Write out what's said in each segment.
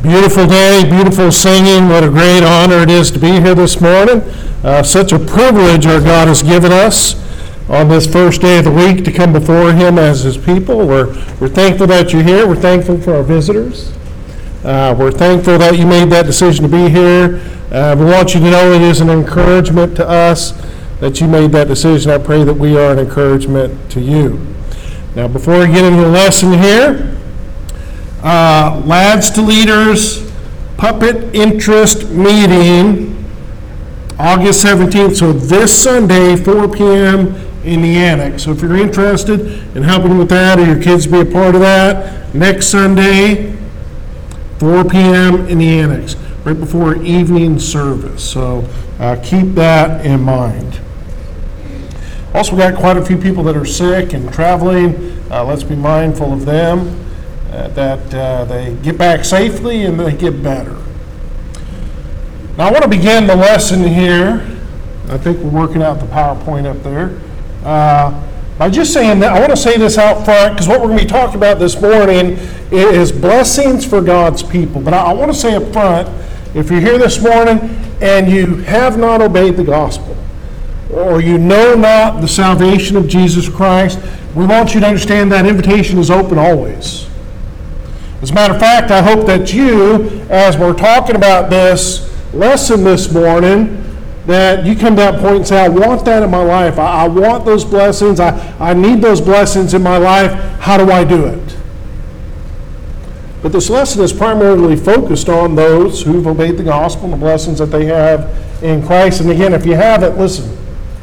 Beautiful day, beautiful singing. What a great honor it is to be here this morning. Such a privilege our God has given us on this first day of the week to come before Him as His people. We're thankful that you're here. We're thankful for our visitors. We're thankful that you made that decision to be here. We want you to know it is an encouragement to us that you made that decision. I pray that we are an encouragement to you. Now, before we get into the lesson here, Lads to Leaders Puppet Interest Meeting, August 17th. So this Sunday, 4 p.m. in the annex. So if you're interested in helping with that or your kids be a part of that, next Sunday, 4 p.m. in the annex, right before evening service. So keep that in mind. Also, we got quite a few people that are sick and traveling. Let's be mindful of them. That they get back safely and they get better. Now I want to begin the lesson here. I think we're working out the PowerPoint up there. By just saying that, I want to say this out front because what we're going to be talking about this morning is blessings for God's people. But I want to say up front, if you're here this morning and you have not obeyed the gospel, or you know not the salvation of Jesus Christ, we want you to understand that invitation is open always. As a matter of fact, I hope that you, as we're talking about this lesson this morning, that you come to that point and say, I want that in my life. I want those blessings. I need those blessings in my life. How do I do it? But this lesson is primarily focused on those who've obeyed the gospel and the blessings that they have in Christ. And again, if you haven't, listen.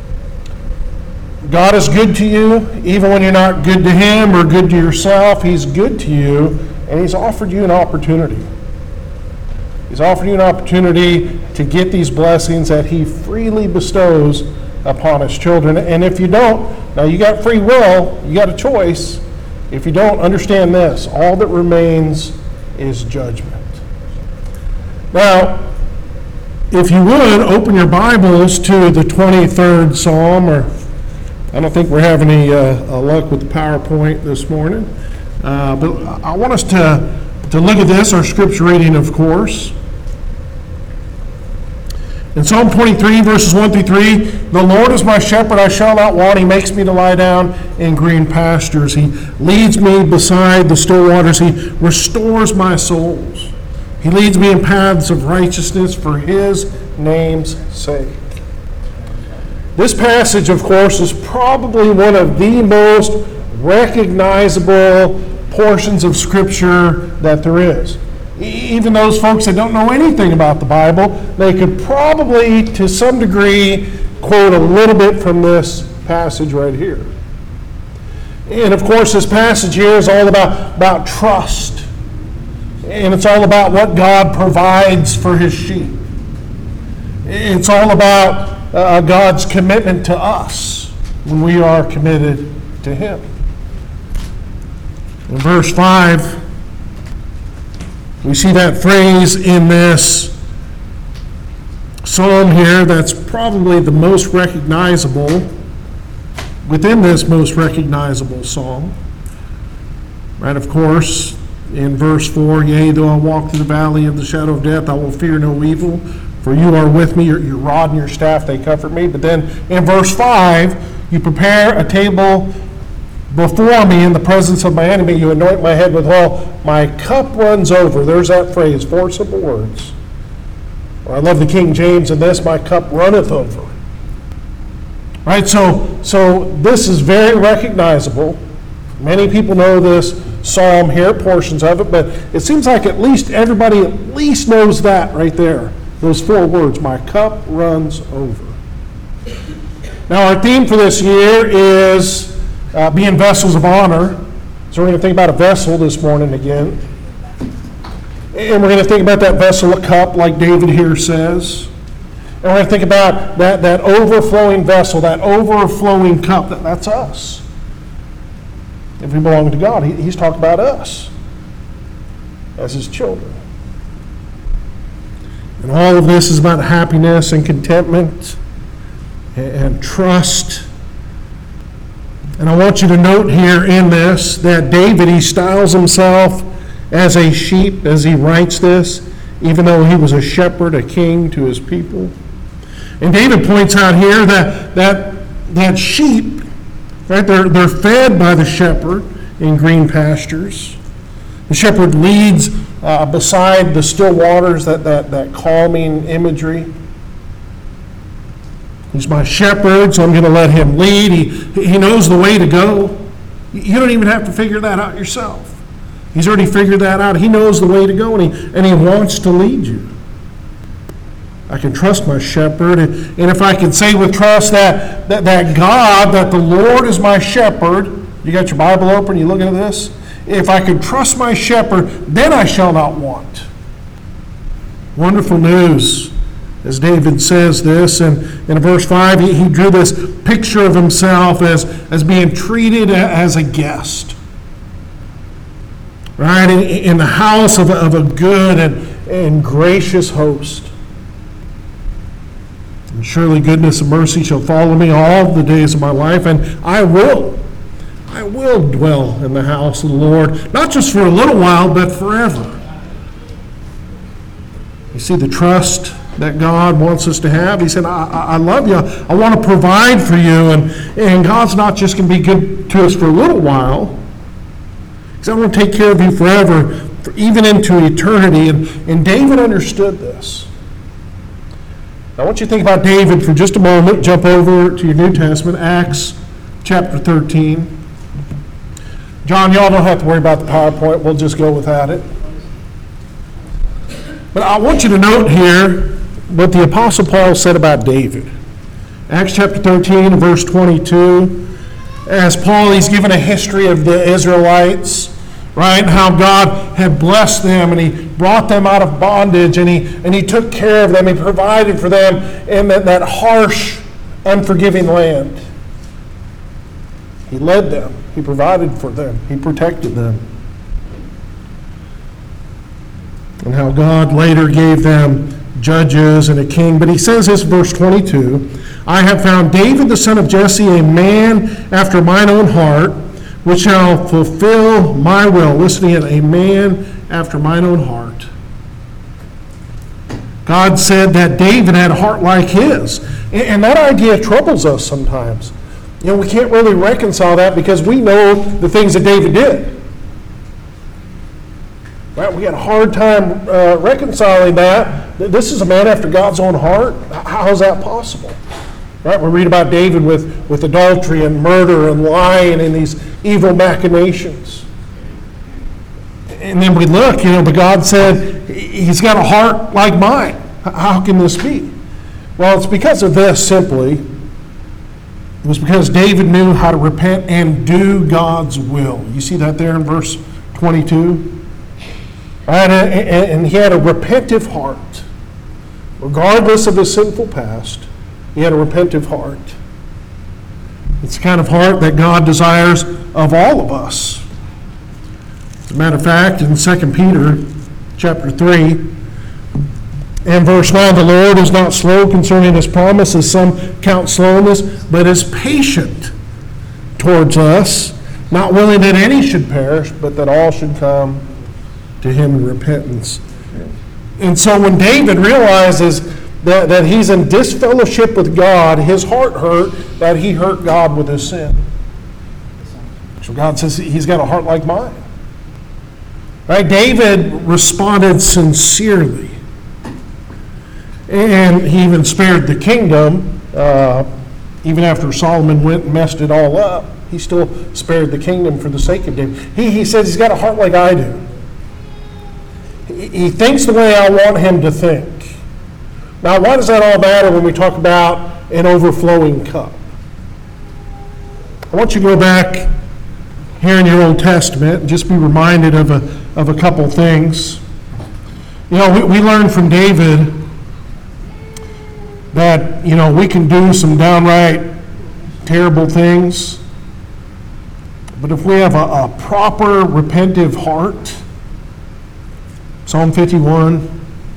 God is good to you, even when you're not good to Him or good to yourself. He's good to you. And He's offered you an opportunity. He's offered you an opportunity to get these blessings that He freely bestows upon His children. And if you don't, now you got free will, you got a choice. If you don't, understand this, all that remains is judgment. Now, if you would, open your Bibles to the 23rd Psalm, or I don't think we're having any luck with the PowerPoint this morning. But I want us to look at this, our scripture reading, of course. In Psalm 23, verses 1 through 3, the Lord is my shepherd, I shall not want. He makes me to lie down in green pastures. He leads me beside the still waters. He restores my souls. He leads me in paths of righteousness for His name's sake. This passage, of course, is probably one of the most recognizable portions of Scripture that there is. Even those folks that don't know anything about the Bible, they could probably, to some degree, quote a little bit from this passage right here. And of course, this passage here is all about trust. And it's all about what God provides for His sheep. It's all about God's commitment to us when we are committed to Him. In verse 5, we see that phrase in this psalm here that's probably the most recognizable within this most recognizable psalm. Right, of course, in verse 4, yea, though I walk through the valley of the shadow of death, I will fear no evil, for you are with me, your rod and your staff, they comfort me. But then in verse 5, you prepare a table before me in the presence of my enemy. You anoint my head with oil. My cup runs over. There's that phrase, 4 simple words. I love the King James in this, my cup runneth over. Right, so this is very recognizable. Many people know this psalm here, portions of it, but it seems like at least everybody at least knows that right there. Those 4 words, my cup runs over. Now our theme for this year is being vessels of honor. So we're going to think about a vessel this morning again. And we're going to think about that vessel, a cup, like David here says. And we're going to think about that overflowing vessel, that overflowing cup. That's us. If we belong to God, He's talking about us as His children. And all of this is about happiness and contentment and trust. And I want you to note here in this that David, he styles himself as a sheep as he writes this, even though he was a shepherd, a king to his people. And David points out here that sheep, right, they're fed by the shepherd in green pastures. The shepherd leads beside the still waters, that calming imagery. He's my shepherd, so I'm going to let him lead. He knows the way to go. You don't even have to figure that out yourself. He's already figured that out. He knows the way to go, and he wants to lead you. I can trust my shepherd, and if I can say with trust that God, that the Lord is my shepherd, you got your Bible open, you looking at this? If I can trust my shepherd, then I shall not want. Wonderful news, as David says this, and in verse 5, he drew this picture of himself as being treated as a guest. Right, in the house of a good and gracious host. And surely goodness and mercy shall follow me all the days of my life, and I will dwell in the house of the Lord, not just for a little while, but forever. You see the trust that God wants us to have. He said, I love you. I want to provide for you, and God's not just going to be good to us for a little while. Because I want to take care of you forever, even into eternity. And David understood this. Now, I want you to think about David for just a moment. Jump over to your New Testament, Acts chapter 13. John, y'all don't have to worry about the PowerPoint. We'll just go without it. But I want you to note here what the Apostle Paul said about David. Acts chapter 13, verse 22. As Paul, he's given a history of the Israelites, right? How God had blessed them, and he brought them out of bondage, and he took care of them. He provided for them in that harsh, unforgiving land. He led them. He provided for them. He protected them. And how God later gave them judges and a king. But he says this, verse 22, I have found David the son of Jesse, a man after mine own heart, which shall fulfill my will. Listen again, a man after mine own heart. God said that David had a heart like his. And that idea troubles us sometimes. You know, we can't really reconcile that because we know the things that David did. Right? We had a hard time reconciling that. This is a man after God's own heart. How is that possible? Right? We read about David with adultery and murder and lying and these evil machinations. And then we look, but God said, he's got a heart like mine. How can this be? Well, it's because of this simply. It was because David knew how to repent and do God's will. You see that there in verse 22? Right? And he had a repentive heart. Regardless of his sinful past, he had a repentive heart. It's the kind of heart that God desires of all of us. As a matter of fact, in 2 Peter chapter 3 and verse 9, the Lord is not slow concerning his promise, as some count slowness, but is patient towards us, not willing that any should perish, but that all should come to him in repentance. And so when David realizes that he's in disfellowship with God, his heart hurt that he hurt God with his sin. So God says he's got a heart like mine. Right? David responded sincerely. And he even spared the kingdom. Even after Solomon went and messed it all up, he still spared the kingdom for the sake of David. He says he's got a heart like I do. He thinks the way I want him to think. Now, why does that all matter when we talk about an overflowing cup? I want you to go back here in your Old Testament and just be reminded of a couple things. We learn from David that, we can do some downright terrible things. But if we have a proper repentive heart, Psalm 51,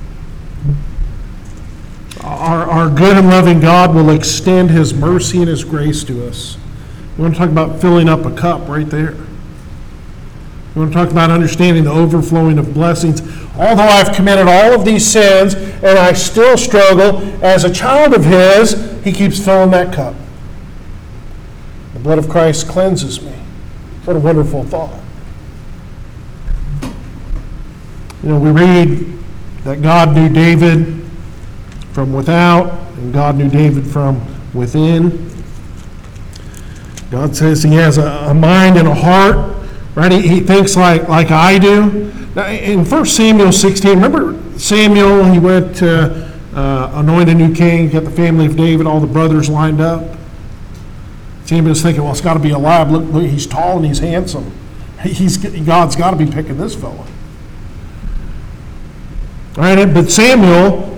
our good and loving God will extend his mercy and his grace to us. We want to talk about filling up a cup right there. You want to talk about understanding the overflowing of blessings. Although I've committed all of these sins and I still struggle, as a child of His, He keeps filling that cup. The blood of Christ cleanses me. What a wonderful thought. We read that God knew David from without, and God knew David from within. God says He has a mind and a heart, right? He thinks like I do. Now, in 1 Samuel 16, remember Samuel, he went to anoint a new king, got the family of David, all the brothers lined up. Samuel's thinking, well, it's got to be Eliab. Look, he's tall and he's handsome. God's got to be picking this fellow. All right, but Samuel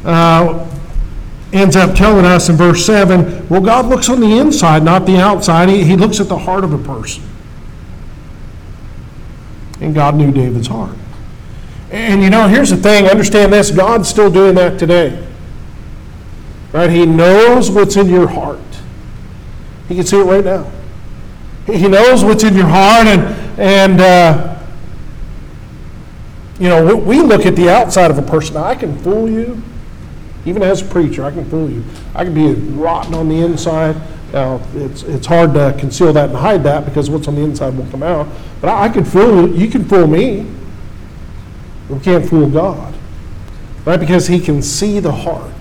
ends up telling us in verse 7, well, God looks on the inside, not the outside. He looks at the heart of a person. And God knew David's heart. And here's the thing, understand this, God's still doing that today. Right? He knows what's in your heart. He can see it right now. He knows what's in your heart, and we look at the outside of a person. Now, I can fool you. Even as a preacher, I can fool you. I can be rotten on the inside. Now, it's hard to conceal that and hide that because what's on the inside will come out. But I can fool you. You can fool me. We can't fool God. Right? Because He can see the heart.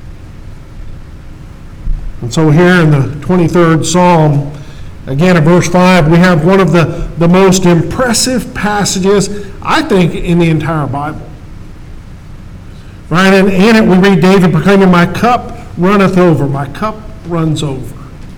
And so here in the 23rd Psalm, again in verse 5, we have one of the most impressive passages, I think, in the entire Bible. Right? And in it we read David proclaiming, my cup runneth over. My cup runs over.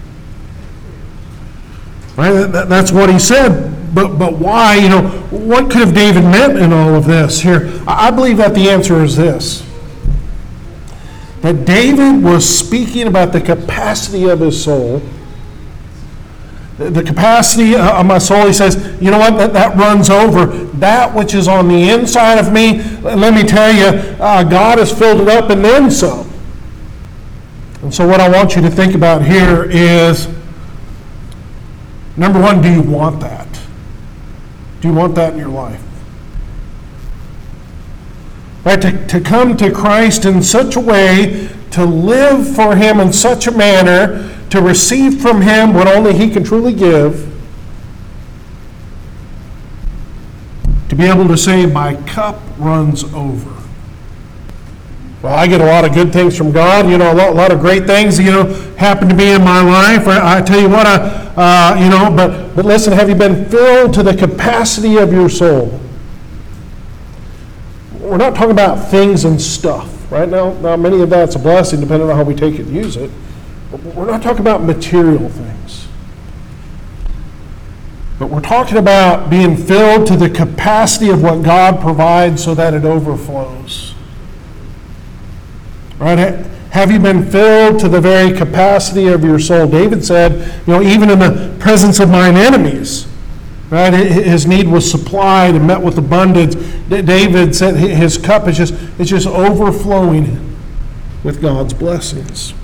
Right? That's what he said. But why? What could have David meant in all of this here? I believe that the answer is this. That David was speaking about the capacity of his soul. The capacity of my soul, he says, you know what, that runs over. That which is on the inside of me, let me tell you, God has filled it up and then some. And so what I want you to think about here is, number one, do you want that? Do you want that in your life? Right, to come to Christ in such a way, to live for Him in such a manner, to receive from Him what only He can truly give, to be able to say, my cup runs over. Well, I get a lot of good things from God, a lot of great things, happen to be in my life. I tell you what, but listen, have you been filled to the capacity of your soul? We're not talking about things and stuff, right? Now many of that's a blessing depending on how we take it and use it. But we're not talking about material things. But we're talking about being filled to the capacity of what God provides so that it overflows. Right? Have you been filled to the very capacity of your soul? David said, even in the presence of mine enemies, right? His need was supplied and met with abundance. David said his cup is just overflowing with God's blessings.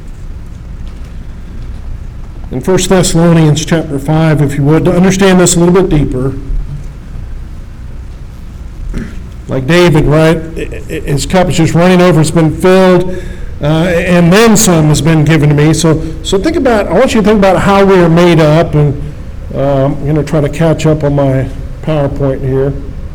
In 1 Thessalonians chapter 5, if you would, to understand this a little bit deeper, like David, right? His cup is just running over. It's been filled, and then some has been given to me. So think about. I want you to think about how we are made up, and I'm going to try to catch up on my PowerPoint here.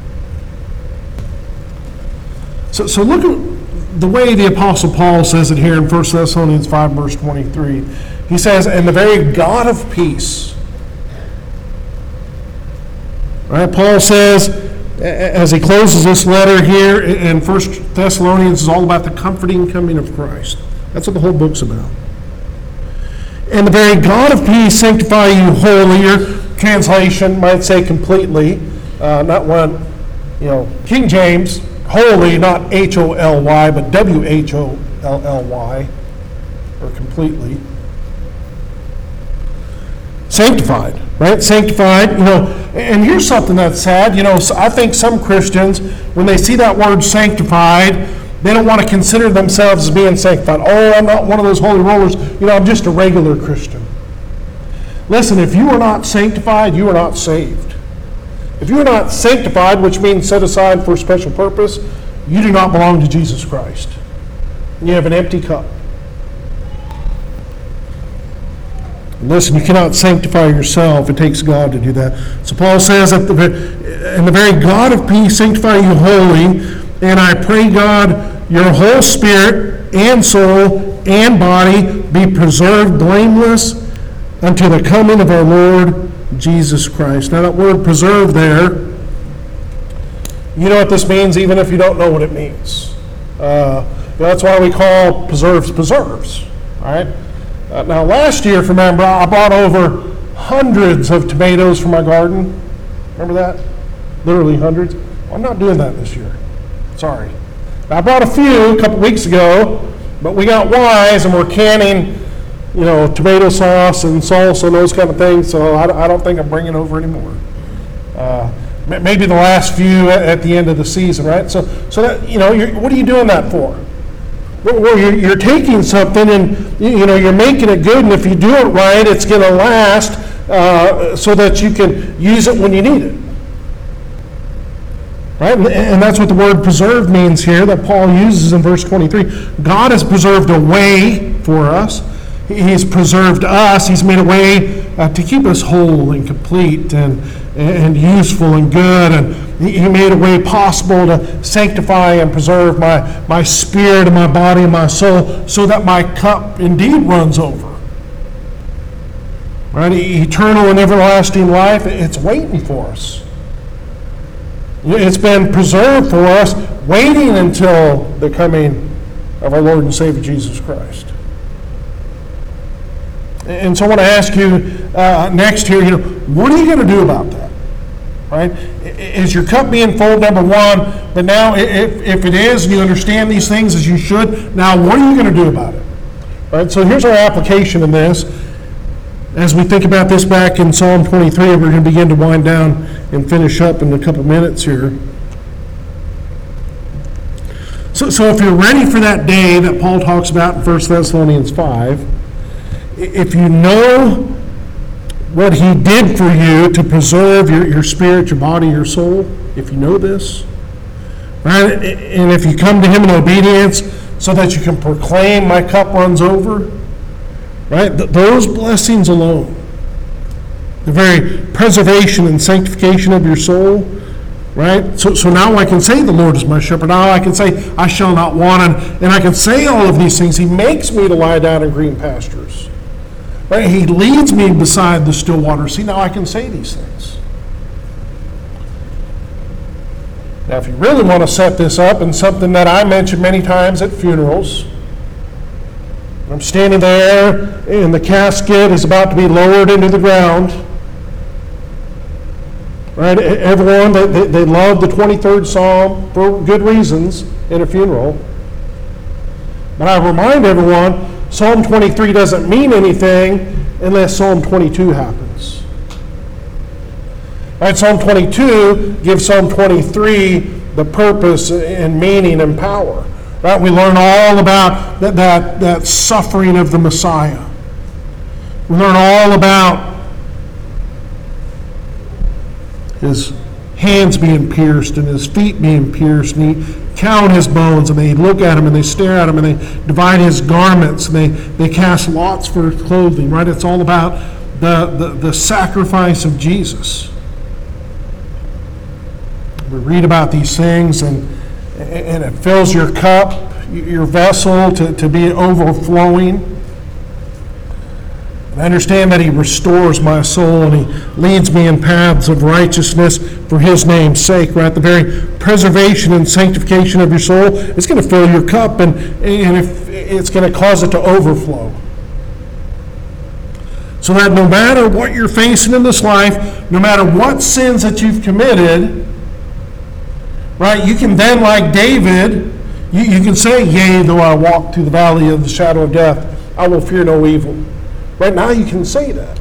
So look at the way the Apostle Paul says it here in 1 Thessalonians 5, verse 23. He says, "And the very God of peace." Right? Paul says, as he closes this letter here in 1 Thessalonians, is all about the comforting coming of Christ. That's what the whole book's about. "And the very God of peace sanctify you wholly." Your translation might say completely, not one, King James, wholly, not H-O-L-Y, but W-H-O-L-L-Y, or completely. Sanctified, right? Sanctified, and here's something that's sad. I think some Christians, when they see that word sanctified, they don't want to consider themselves as being sanctified. Oh, I'm not one of those holy rollers. I'm just a regular Christian. Listen, if you are not sanctified, you are not saved. If you are not sanctified, which means set aside for a special purpose, you do not belong to Jesus Christ. You have an empty cup. Listen, you cannot sanctify yourself. It takes God to do that. So Paul says, and the very God of peace sanctify you wholly, and I pray God, your whole spirit and soul and body be preserved blameless unto the coming of our Lord Jesus Christ. Now that word preserve there, you know what this means even if you don't know what it means. That's why we call preserves preserves. All right. Now last year, if you remember, I bought over hundreds of tomatoes from my garden. Remember that? Literally hundreds. Well, I'm not doing that this year. Sorry. Now, I bought a few a couple weeks ago, but we got wise and we're canning, tomato sauce and salsa and those kind of things, so I don't think I'm bringing over anymore. Maybe the last few at the end of the season, right? So that, what are you doing that for? Well, you're taking something and, you're making it good, and if you do it right, it's going to last so that you can use it when you need it. Right? And that's what the word preserve means here that Paul uses in verse 23. God has preserved a way for us. He's preserved us. He's made a way to keep us whole and complete and useful and good. And He made a way possible to sanctify and preserve my spirit and my body and my soul so that my cup indeed runs over. Right? Eternal and everlasting life, it's waiting for us. It's been preserved for us, waiting until the coming of our Lord and Savior Jesus Christ. And so I want to ask you next here, what are you going to do about that? Right? Is your cup being full, number one? But now, if it is, and you understand these things as you should, now what are you going to do about it? Right? So here's our application in this. As we think about this back in Psalm 23, we're going to begin to wind down and finish up in a couple minutes here. So if you're ready for that day that Paul talks about in 1 Thessalonians 5, if you know what he did for you to preserve your spirit, your body, your soul, if you know this, right, and if you come to him in obedience so that you can proclaim my cup runs over, right, those blessings alone, the very preservation and sanctification of your soul, right? So now I can say the Lord is my shepherd. Now I can say I shall not want, and I can say all of these things. He makes me to lie down in green pastures. Right? He leads me beside the still waters. See, now I can say these things. Now, if you really want to set this up in something that I mention many times at funerals, I'm standing there and the casket is about to be lowered into the ground. Right? Everyone, they love the 23rd Psalm for good reasons in a funeral. But I remind everyone, Psalm 23 doesn't mean anything unless Psalm 22 happens. Right? Psalm 22 gives Psalm 23 the purpose and meaning and power. Right? We learn all about that suffering of the Messiah. We learn all about his hands being pierced and his feet being pierced, and he count his bones, and they look at him and they stare at him and they divide his garments and they cast lots for his clothing. Right? It's all about the sacrifice of Jesus. We read about these things and it fills your cup, your vessel to be overflowing. And I understand that he restores my soul and he leads me in paths of righteousness for his name's sake. Right? The very preservation and sanctification of your soul, it's going to fill your cup and if it's going to cause it to overflow. So that no matter what you're facing in this life, no matter what sins that you've committed, right, you can then, like David, you can say, yea, though I walk through the valley of the shadow of death, I will fear no evil. Right now you can say that.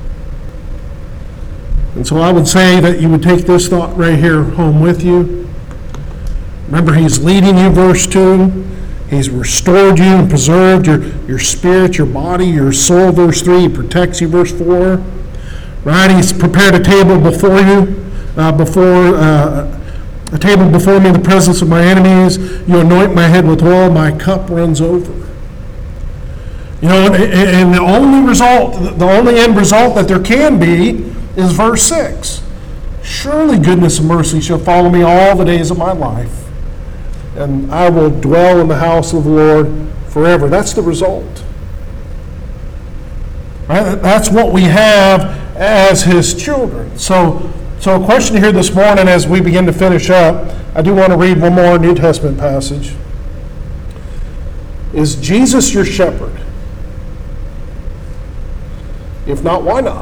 And so I would say that you would take this thought right here home with you. Remember, he's leading you, verse 2. He's restored you and preserved your spirit, your body, your soul, verse 3. He protects you, verse 4. Right? He's prepared a table before you before a table before me in the presence of my enemies. You anoint my head with oil, my cup runs over. And the only end result that there can be is verse 6. Surely goodness and mercy shall follow me all the days of my life, and I will dwell in the house of the Lord forever. That's the result. Right? That's what we have as his children. So a question here this morning as we begin to finish up, I do want to read one more New Testament passage. Is Jesus your shepherd? If not, why not?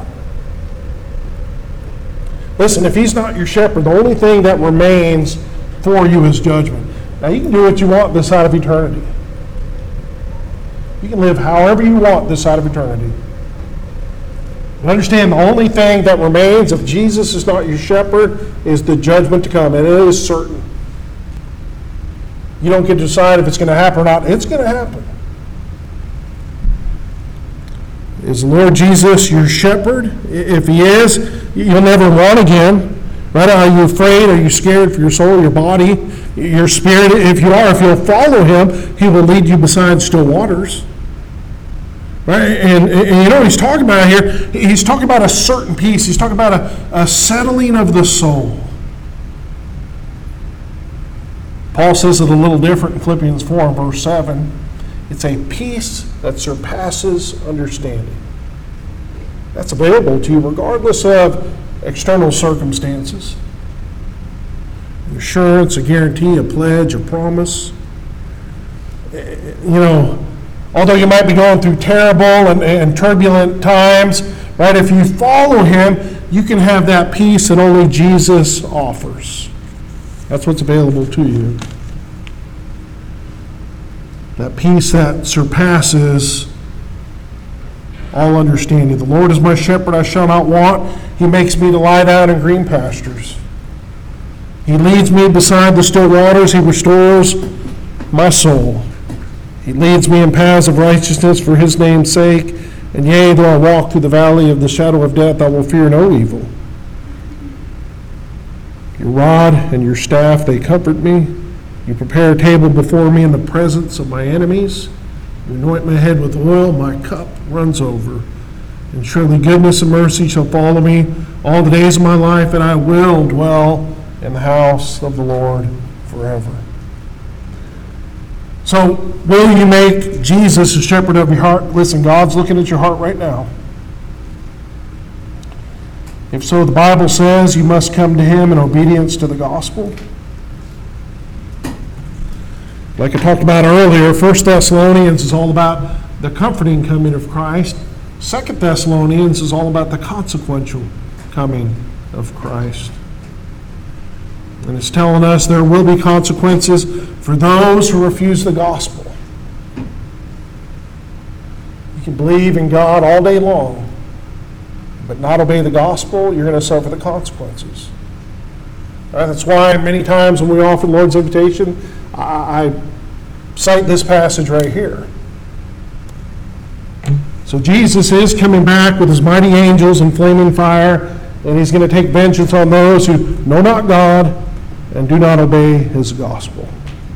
Listen, if he's not your shepherd, the only thing that remains for you is judgment. Now, you can do what you want this side of eternity. You can live however you want this side of eternity. And understand, the only thing that remains if Jesus is not your shepherd is the judgment to come, and it is certain. You don't get to decide if it's going to happen or not. It's going to happen. Is the Lord Jesus your shepherd? If he is, you'll never want again. Right? Are you afraid? Are you scared for your soul, your body, your spirit? If you'll follow him, he will lead you beside still waters. Right? And he's talking about here, he's talking about a certain peace. He's talking about a settling of the soul. Paul says it a little different in Philippians 4 and verse 7. It's a peace that surpasses understanding. That's available to you regardless of external circumstances. An assurance, a guarantee, a pledge, a promise. Although you might be going through terrible and turbulent times, right? If you follow him, you can have that peace that only Jesus offers. That's what's available to you. That peace that surpasses all understanding. The Lord is my shepherd, I shall not want. He makes me to lie down in green pastures. He leads me beside the still waters. He restores my soul. He leads me in paths of righteousness for his name's sake. And yea, though I walk through the valley of the shadow of death, I will fear no evil. Your rod and your staff, they comfort me. You prepare a table before me in the presence of my enemies. You anoint my head with oil, my cup runs over. And surely goodness and mercy shall follow me all the days of my life, and I will dwell in the house of the Lord forever. So, will you make Jesus the shepherd of your heart? Listen, God's looking at your heart right now. If so, the Bible says you must come to him in obedience to the gospel. Like I talked about earlier, 1 Thessalonians is all about the comforting coming of Christ. 2 Thessalonians is all about the consequential coming of Christ. And it's telling us there will be consequences for those who refuse the gospel. You can believe in God all day long, but not obey the gospel, you're going to suffer the consequences. Right? That's why many times when we offer the Lord's invitation, I cite this passage right here. So Jesus is coming back with his mighty angels in flaming fire, and he's going to take vengeance on those who know not God and do not obey his gospel.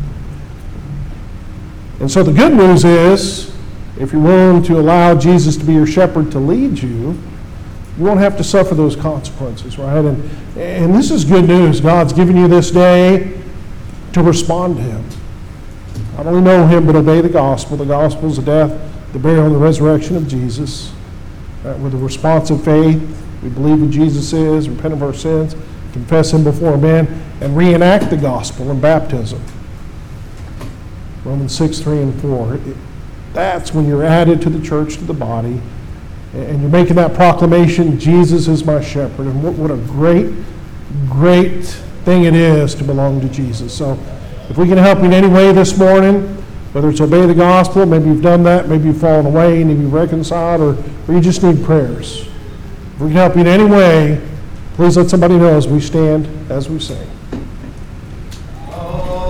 And so the good news is, if you're willing to allow Jesus to be your shepherd to lead you, you won't have to suffer those consequences, right? And this is good news. God's given you this day to respond to him. Not only know him, but obey the gospel. The gospel is the death, the burial, and the resurrection of Jesus. Right? With a response of faith, we believe who Jesus is, repent of our sins, confess him before men, and reenact the gospel in baptism. Romans 6, 3, and 4. That's when you're added to the church, to the body, and you're making that proclamation, Jesus is my shepherd. And what a great, great thing it is to belong to Jesus. So if we can help you in any way this morning, whether it's obey the gospel, maybe you've done that, maybe you've fallen away and you've reconciled, or you just need prayers. If we can help you in any way, please let somebody know as we stand, as we sing.